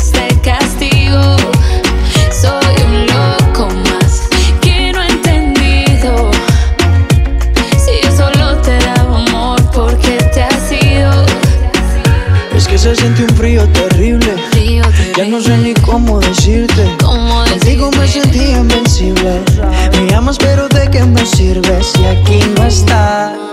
este castigo. Soy un loco más que no he entendido. Si yo solo te daba amor, ¿por qué te has ido? Es que se siente un frío terrible. Ya no sé ni cómo decirte. Contigo me sentí invencible. Me llamas pero ¿de qué me sirve si aquí no estás?